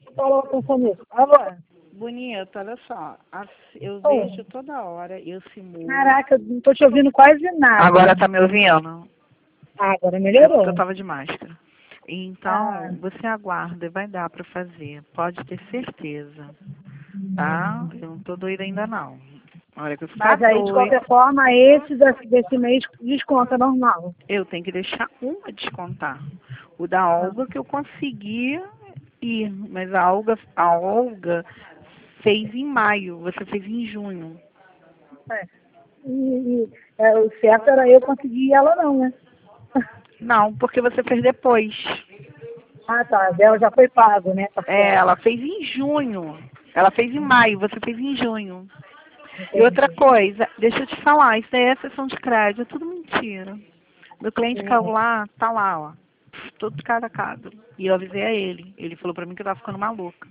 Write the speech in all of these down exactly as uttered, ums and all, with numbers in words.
Fala atenção nisso. Alô? Bonita, olha só. as- Eu Oi. vejo toda hora, eu simulo. Caraca, eu não tô te ouvindo quase nada. Agora tá me ouvindo? Ah, agora É melhorou. porque eu tava de máscara. Então, Ah. você aguarda e vai dar pra fazer. Pode ter certeza. Tá? Eu não tô doida ainda não. A hora que eu ficar Mas aí, de doida, qualquer forma, esse desse, desse mês desconta normal. eu tenho que deixar um a descontar. O da Olga que eu consegui ir. Mas a Olga, a Olga fez em maio, você fez em junho. É. E, e, é, o certo era eu conseguir ela não, né? Não, porque você fez depois. Ah, tá. A dela já foi pago, né? Tá É, certo. ela fez em junho. Ela fez em maio, você fez em junho. E Entendi. outra coisa, deixa eu te falar, isso daí é sessão de crédito, é tudo mentira. Meu cliente caiu Hum. lá, tá lá, ó. Todo caracado. E eu avisei a ele. Ele falou pra mim que eu tava ficando maluca.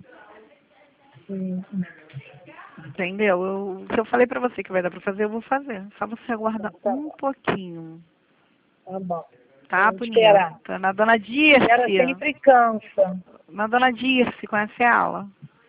Hum. Entendeu? Eu, se eu falei pra você que vai dar pra fazer, eu vou fazer. Só você aguarda Tá um bom. pouquinho. Tá bom. Tá, Vamos esperar. bonita? Na Dona Espera Dirce. sempre cansa. Na Dona Dirce, conhece ela?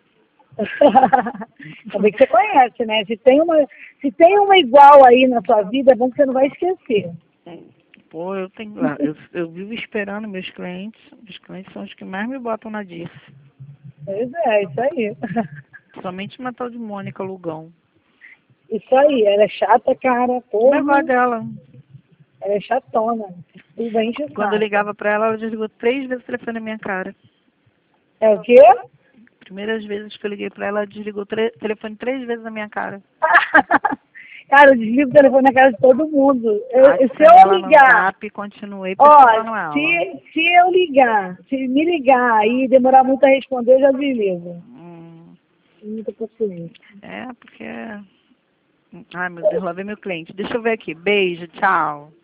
Também que você conhece, né? Se tem, uma, se tem uma igual aí na sua vida, é bom que você não vai esquecer. Pô, eu tenho. ah, Eu, eu vivo esperando meus clientes. Os clientes são os que mais me botam na Dirce. Pois é, isso aí. Somente uma tal de Mônica Lugão. Isso aí, ela é chata, cara, Como eu gosto porra. dela. Ela é chatona. Tudo bem enche o Quando eu saco. ligava pra ela, ela desligou três vezes o telefone na minha cara. É o quê? Primeiras vezes que eu liguei pra ela, ela desligou o telefone três vezes na minha cara. Cara, eu desligo o telefone na cara de todo mundo. Eu, se Adicionei eu ela no ligar, zap e continuei ó, perturbando ela. se, se eu ligar, se me ligar e demorar muito a responder, eu já desligo. Hum, Muita paciência. é, porque... Ai, meu Deus, lá vem meu cliente. Deixa eu ver aqui. Beijo, tchau.